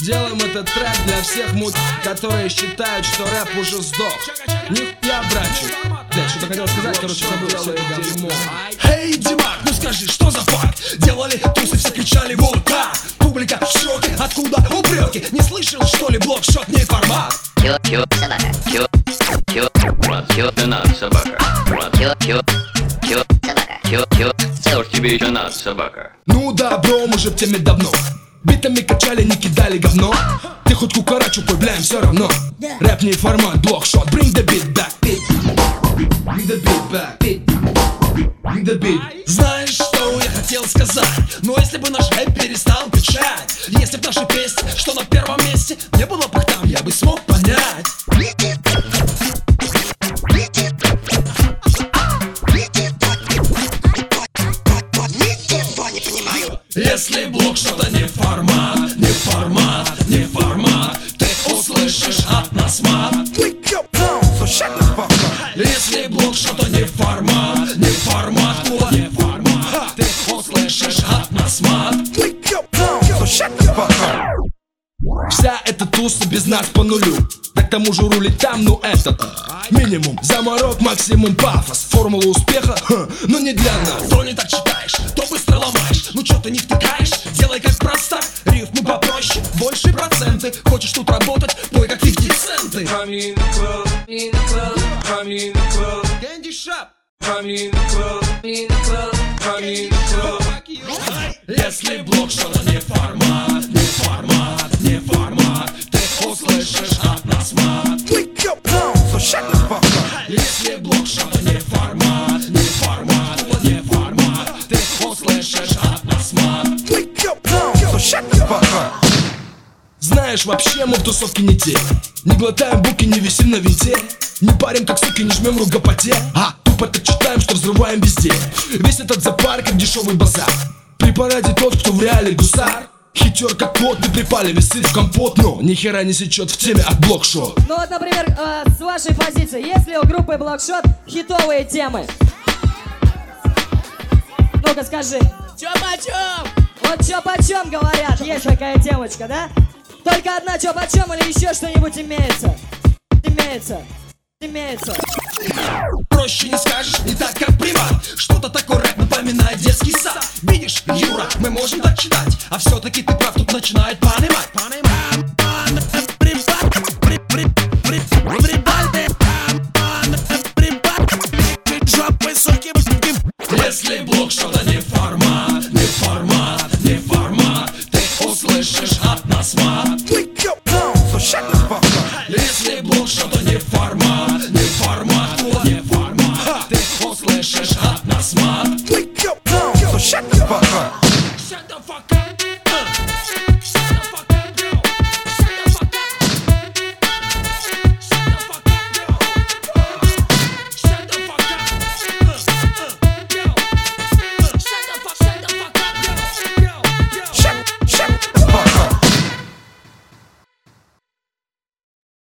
Делаем этот трек для всех которые считают, что рэп уже сдох. Нихуя, братчик. Блядь, что-то хотел сказать, короче, забыл все это дерьмо. Эй, Димак, ну скажи, что за факт? Делали тусы, все кричали вот так. Публика в шоке, откуда упреки? Не слышал, что ли, блокшот не формат? Тебе еще надо, собака. Ну да, бро, мы же в теме давно. Битами качали, не кидали говно. Ты хоть кукарачу, пой, блям, все равно. Рэп не формат, блокшот, bring the beat back. Bring the beat back. Bring the beat. Знаешь, что я хотел сказать? Но если бы наш рэп перестал качать, если б наши песни, что на первом месте, не было бы там, я бы смог понять. Если блок что-то не формат, не формат, не формат, ты услышишь от нас мат. Если блок что-то не формат, не формат, не формат, ты услышишь от нас мат. Вся эта туса без нас по нулю. Да к тому же рулить там, ну этот минимум заморок, максимум пафос. Формула успеха, но не для нас. То не так читаешь, то быстро ломаешь. Ну чё ты не втыкаешь, делай как простак. Рифмы попроще, больше проценты. Хочешь тут работать, пой как 50 центы. Candy Shop. Если блок что-то не формат, не формат, не формат, ты услышишь от нас мат. Если блок что-то не формат, не формат, не формат, ты услышишь от нас мат. Знаешь, вообще мы в тусовке не те. Не глотаем буки, не висим на винте. Не парим, как суки, не жмем рук гопоте. Тупо так читаем, что взрываем везде. Весь этот запар, как дешевый базар. При параде тот, кто в реале гусар. Хитер как кот, ты припали, висит в компот. Но ни хера не сечет в теме от блокшот. Ну вот, например, с вашей позиции, есть ли у группы Блокшот хитовые темы? Ну-ка скажи. Чё почем? Вот чё почем говорят, есть такая темочка, да? Только одна чё почем или еще что-нибудь имеется? Имеется. Проще не скажешь, не так как приват. Что-то такое рэп напоминает детский сад. Видишь, Юра, мы можем так читать, а все-таки ты прав, тут начинает понимать. Если блок что-то не формат, не формат, не формат, ты услышишь от нас мат. Если блок что-то не формат, не формат, не формат, ты услышишь от нас мат. Shut the fuck up.